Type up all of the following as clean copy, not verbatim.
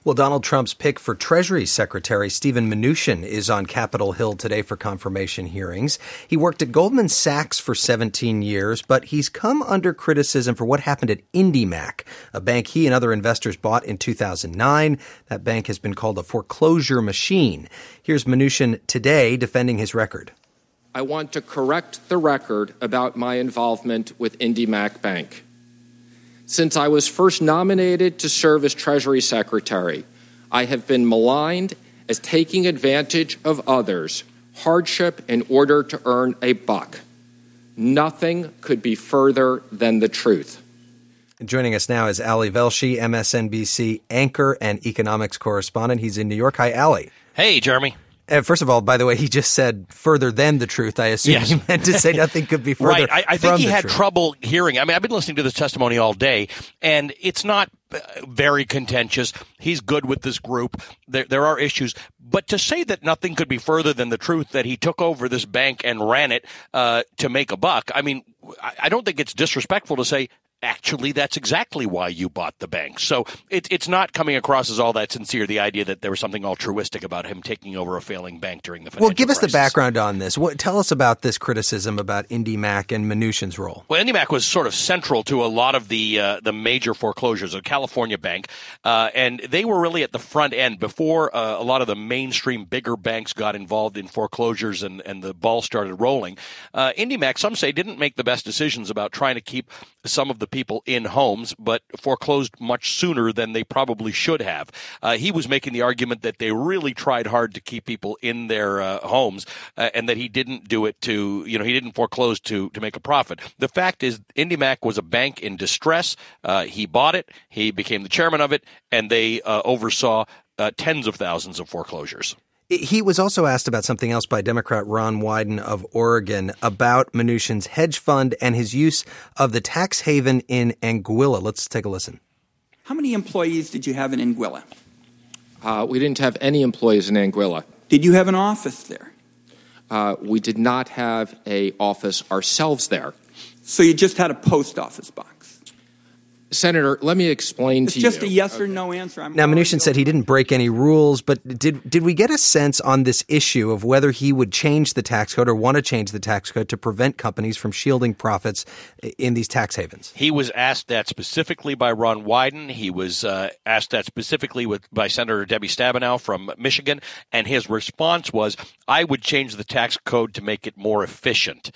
Well, Donald Trump's pick for Treasury Secretary, Steven Mnuchin, is on Capitol Hill today for confirmation hearings. He worked at Goldman Sachs for 17 years, but he's come under criticism for what happened at IndyMac, a bank he and other investors bought in 2009. That bank has been called a foreclosure machine. Here's Mnuchin today defending his record. I want to correct the record about my involvement with IndyMac Bank. Since I was first nominated to serve as Treasury Secretary, I have been maligned as taking advantage of others' hardship in order to earn a buck. Nothing could be further than the truth. Joining us now is Ali Velshi, MSNBC anchor and economics correspondent. He's in New York. Ali. Ali. Hey, Jeremy. First of all, by the way, he just said further than the truth. I assume yes. He meant to say nothing could be further. Right. I think he had truth. trouble hearing. I mean, I've been listening to this testimony all day, and it's not very contentious. He's good with this group. There are issues. But to say that nothing could be further than the truth, that he took over this bank and ran it to make a buck, I mean, I don't think it's disrespectful to say, actually, that's exactly why you bought the bank. So it's not coming across as all that sincere, the idea that there was something altruistic about him taking over a failing bank during the financial crisis. Well, give us the background on this. Tell us about this criticism about IndyMac and Mnuchin's role. Well, IndyMac was sort of central to a lot of the major foreclosures, a California bank, and they were really at the front end before a lot of the mainstream bigger banks got involved in foreclosures and the ball started rolling. IndyMac, some say, didn't make the best decisions about trying to keep some of the people in homes, but foreclosed much sooner than they probably should have. He was making the argument that they really tried hard to keep people in their homes, and that he didn't do it he didn't foreclose to make a profit. The fact is, IndyMac was a bank in distress. He bought it. He became the chairman of it, and they oversaw tens of thousands of foreclosures. He was also asked about something else by Democrat Ron Wyden of Oregon about Mnuchin's hedge fund and his use of the tax haven in Anguilla. Let's take a listen. How many employees did you have in Anguilla? We didn't have any employees in Anguilla. Did you have an office there? We did not have an office ourselves there. So you just had a post office box? Senator, let me explain to you. It's just a yes or no answer. Now, Mnuchin said he didn't break any rules, but did we get a sense on this issue of whether he would change the tax code or want to change the tax code to prevent companies from shielding profits in these tax havens? He was asked that specifically by Ron Wyden. He was asked that specifically by Senator Debbie Stabenow from Michigan, and his response was, I would change the tax code to make it more efficient.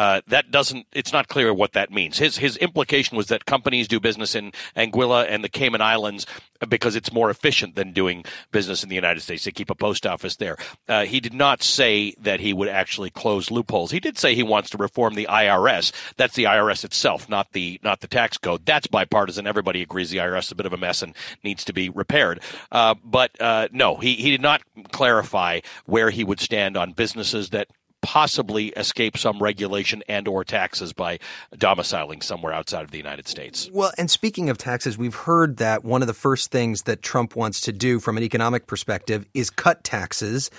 It's not clear what that means. His implication was that companies do business in Anguilla and the Cayman Islands because it's more efficient than doing business in the United States. They keep a post office there. He did not say that he would actually close loopholes. He did say he wants to reform the IRS. That's the IRS itself, not the tax code. That's bipartisan. Everybody agrees the IRS is a bit of a mess and needs to be repaired. But no, he did not clarify where he would stand on businesses that possibly escape some regulation and or taxes by domiciling somewhere outside of the United States. Well, and speaking of taxes, we've heard that one of the first things that Trump wants to do from an economic perspective is cut taxes,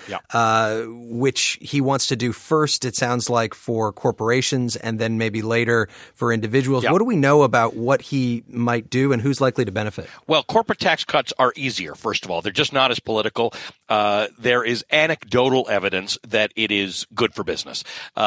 which he wants to do first, it sounds like, for corporations and then maybe later for individuals. What do we know about what he might do and who's likely to benefit? Well, corporate tax cuts are easier, first of all. They're just not as political. There is anecdotal evidence that it is good for business.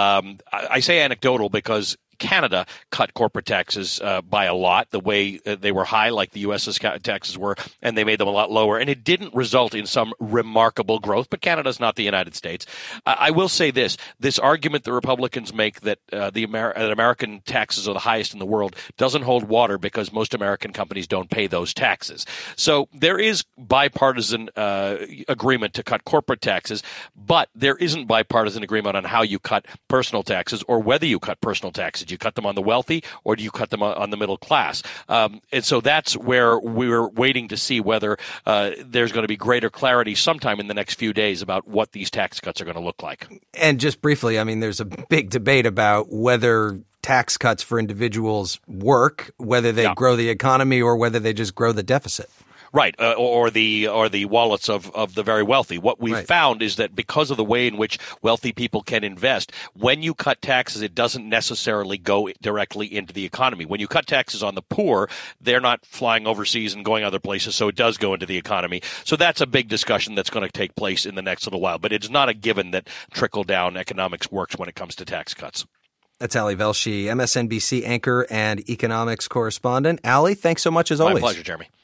I say anecdotal because Canada cut corporate taxes by a lot, the way they were high, like the U.S.'s taxes were, and they made them a lot lower. And it didn't result in some remarkable growth, but Canada's not the United States. I will say this argument the Republicans make that American taxes are the highest in the world doesn't hold water because most American companies don't pay those taxes. So there is bipartisan agreement to cut corporate taxes, but there isn't bipartisan agreement on how you cut personal taxes or whether you cut personal taxes. Do you cut them on the wealthy or do you cut them on the middle class? And so that's where we're waiting to see whether there's going to be greater clarity sometime in the next few days about what these tax cuts are going to look like. And just briefly, I mean, there's a big debate about whether tax cuts for individuals work, whether they grow the economy or whether they just grow the deficit. Right, or the wallets of the very wealthy. What we've found is that because of the way in which wealthy people can invest, when you cut taxes, it doesn't necessarily go directly into the economy. When you cut taxes on the poor, they're not flying overseas and going other places, so it does go into the economy. So that's a big discussion that's going to take place in the next little while. But it's not a given that trickle-down economics works when it comes to tax cuts. That's Ali Velshi, MSNBC anchor and economics correspondent. Ali, thanks so much as always. My pleasure, Jeremy.